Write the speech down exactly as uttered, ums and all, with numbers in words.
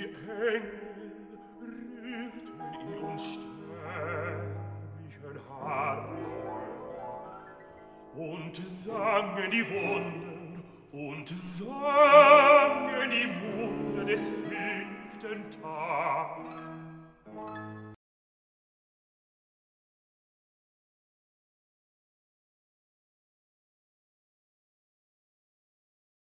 die Engel rührten in unsterblichen Harfen und sangen die Wunder und sangen die Wunder des fünften Tags.